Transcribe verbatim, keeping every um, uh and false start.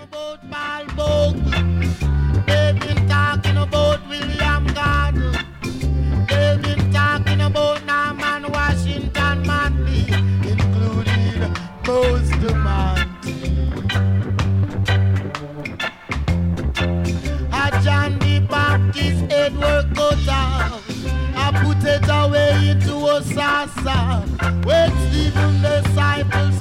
about Paul Bogle. They've been talking about William Gardner. They've been talking about Norman Washington Manley, including Bustamante. A John the Baptist Edward Cutter. I put it away into a saucer. When Stephen disciple